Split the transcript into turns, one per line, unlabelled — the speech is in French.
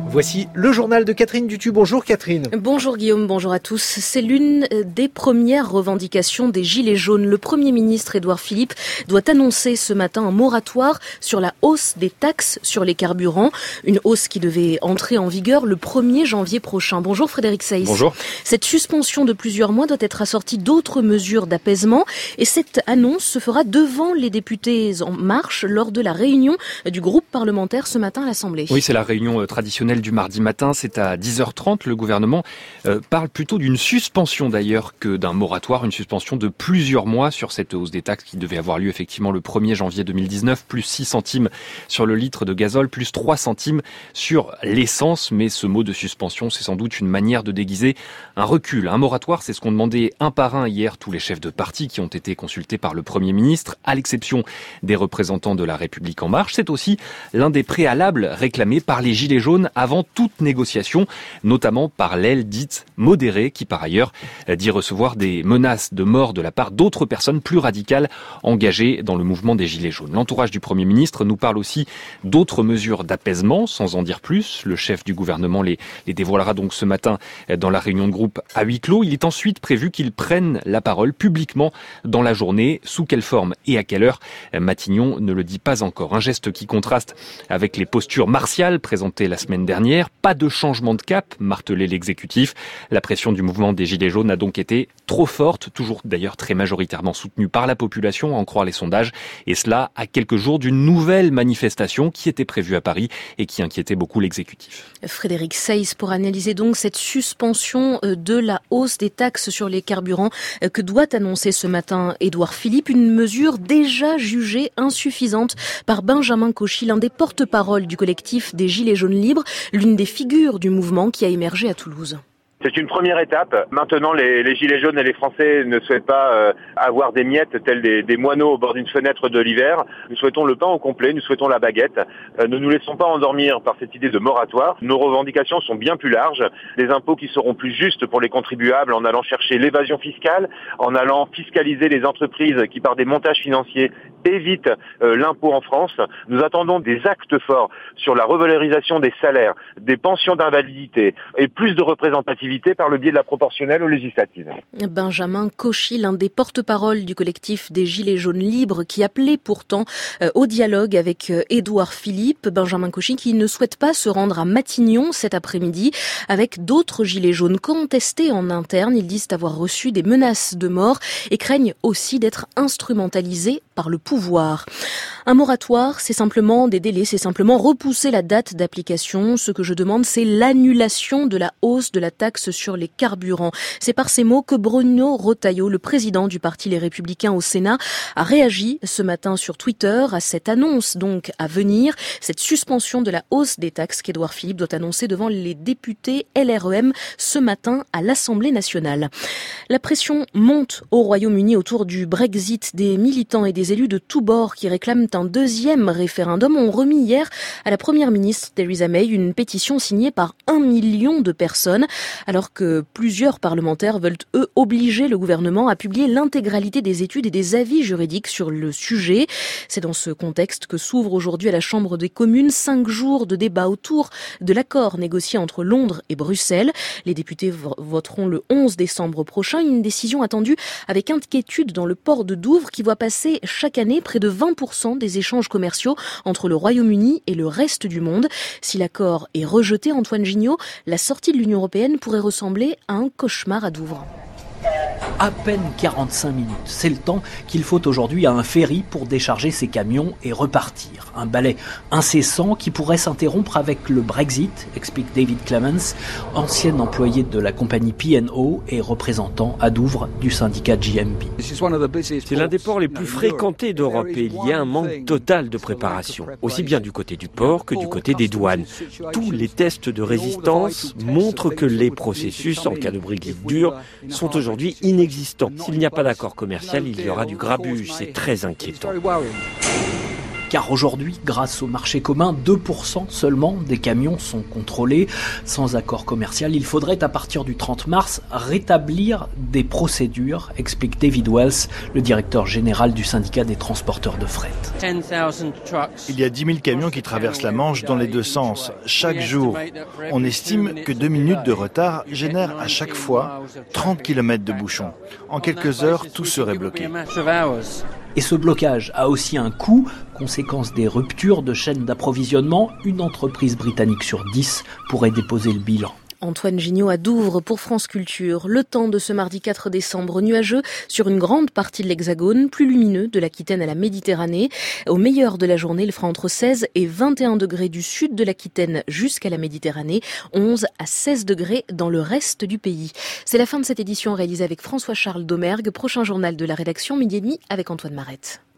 Voici le journal de Catherine Dutu. Bonjour Catherine.
Bonjour Guillaume, bonjour à tous. C'est l'une des premières revendications des Gilets jaunes. Le Premier ministre Édouard Philippe doit annoncer ce matin un moratoire sur la hausse des taxes sur les carburants. Une hausse qui devait entrer en vigueur le 1er janvier prochain. Bonjour Frédéric Seyss.
Bonjour.
Cette suspension de plusieurs mois doit être assortie d'autres mesures d'apaisement et cette annonce se fera devant les députés En Marche lors de la réunion du groupe parlementaire ce matin à l'Assemblée.
Oui, c'est la réunion traditionnelle du mardi matin, c'est à 10h30. Le gouvernement parle plutôt d'une suspension d'ailleurs que d'un moratoire, une suspension de plusieurs mois sur cette hausse des taxes qui devait avoir lieu effectivement le 1er janvier 2019, plus 6 centimes sur le litre de gazole, plus 3 centimes sur l'essence. Mais ce mot de suspension, c'est sans doute une manière de déguiser un recul. Un moratoire, c'est ce qu'ont demandé un par un hier tous les chefs de parti qui ont été consultés par le Premier ministre, à l'exception des représentants de la République En Marche. C'est aussi l'un des préalables réclamés par les Gilets jaunes avant toute négociation, notamment par l'aile dite modérée, qui par ailleurs dit recevoir des menaces de mort de la part d'autres personnes plus radicales engagées dans le mouvement des Gilets jaunes. L'entourage du Premier ministre nous parle aussi d'autres mesures d'apaisement, sans en dire plus. Le chef du gouvernement les dévoilera donc ce matin dans la réunion de groupe à huis clos. Il est ensuite prévu qu'il prenne la parole publiquement dans la journée. Sous quelle forme et à quelle heure, Matignon ne le dit pas encore. Un geste qui contraste avec les postures martiales présentées la semaine dernière. Pas de changement de cap, martelait l'exécutif. La pression du mouvement des Gilets jaunes a donc été trop forte, toujours d'ailleurs très majoritairement soutenue par la population, à en croire les sondages. Et cela à quelques jours d'une nouvelle manifestation qui était prévue à Paris et qui inquiétait beaucoup l'exécutif.
Frédéric Seyss pour analyser donc cette suspension de la hausse des taxes sur les carburants que doit annoncer ce matin Édouard Philippe. Une mesure déjà jugée insuffisante par Benjamin Cauchy, l'un des porte-parole du collectif des Gilets jaunes libres, l'une des figures du mouvement qui a émergé à Toulouse.
C'est une première étape. Maintenant, les Gilets jaunes et les Français ne souhaitent pas avoir des miettes telles des moineaux au bord d'une fenêtre de l'hiver. Nous souhaitons le pain au complet, nous souhaitons la baguette. Ne nous laissons pas endormir par cette idée de moratoire. Nos revendications sont bien plus larges. Des impôts qui seront plus justes pour les contribuables en allant chercher l'évasion fiscale, en allant fiscaliser les entreprises qui, par des montages financiers, évitent l'impôt en France. Nous attendons des actes forts sur la revalorisation des salaires, des pensions d'invalidité et plus de représentativité par le biais de la proportionnelle aux législatives.
Benjamin Cauchy, l'un des porte-parole du collectif des Gilets jaunes libres qui appelait pourtant au dialogue avec Édouard Philippe. Benjamin Cauchy qui ne souhaite pas se rendre à Matignon cet après-midi avec d'autres Gilets jaunes contestés en interne. Ils disent avoir reçu des menaces de mort et craignent aussi d'être instrumentalisés par le pouvoir. Un moratoire, c'est simplement des délais, c'est simplement repousser la date d'application. Ce que je demande, c'est l'annulation de la hausse de la taxe sur les carburants. C'est par ces mots que Bruno Retailleau, le président du Parti Les Républicains au Sénat, a réagi ce matin sur Twitter à cette annonce donc à venir, cette suspension de la hausse des taxes qu'Édouard Philippe doit annoncer devant les députés LREM ce matin à l'Assemblée nationale. La pression monte au Royaume-Uni autour du Brexit. Des militants et des élus de tous bords qui réclament un deuxième référendum ont remis hier à la première ministre Theresa May une pétition signée par 1 million de personnes, alors que plusieurs parlementaires veulent, eux, obliger le gouvernement à publier l'intégralité des études et des avis juridiques sur le sujet. C'est dans ce contexte que s'ouvre aujourd'hui à la Chambre des communes 5 jours de débat autour de l'accord négocié entre Londres et Bruxelles. Les députés voteront le 11 décembre prochain, une décision attendue avec inquiétude dans le port de Douvres qui voit passer chaque année près de 20% des échanges commerciaux entre le Royaume-Uni et le reste du monde. Si l'accord est rejeté, Antoine Gignot, la sortie de l'Union européenne pourrait ressembler à un cauchemar à Douvres.
À peine 45 minutes. C'est le temps qu'il faut aujourd'hui à un ferry pour décharger ses camions et repartir. Un balai incessant qui pourrait s'interrompre avec le Brexit, explique David Clemens, ancien employé de la compagnie P&O et représentant à Douvres du syndicat GMB.
C'est l'un des ports les plus fréquentés d'Europe et il y a un manque total de préparation, aussi bien du côté du port que du côté des douanes. Tous les tests de résistance montrent que les processus en cas de Brexit dur sont aujourd'hui inexistants. S'il n'y a pas d'accord commercial, il y aura du grabuge. C'est très inquiétant.
car aujourd'hui, grâce au marché commun, 2% seulement des camions sont contrôlés. Sans accord commercial, il faudrait à partir du 30 mars rétablir des procédures, explique David Wells, le directeur général du syndicat des transporteurs de fret.
Il y a 10 000 camions qui traversent la Manche dans les deux sens, chaque jour. On estime que 2 minutes de retard génèrent à chaque fois 30 km de bouchons. En quelques heures, tout serait bloqué.
Et ce blocage a aussi un coût, conséquence des ruptures de chaînes d'approvisionnement. Une entreprise britannique sur 10 pourrait déposer le bilan.
Antoine Gignot à Douvres pour France Culture. Le temps de ce mardi 4 décembre, nuageux sur une grande partie de l'Hexagone, plus lumineux de l'Aquitaine à la Méditerranée. Au meilleur de la journée, il fera entre 16 et 21 degrés du sud de l'Aquitaine jusqu'à la Méditerranée, 11 à 16 degrés dans le reste du pays. C'est la fin de cette édition réalisée avec François-Charles Domergue. Prochain journal de la rédaction, 12h30 avec Antoine Marette.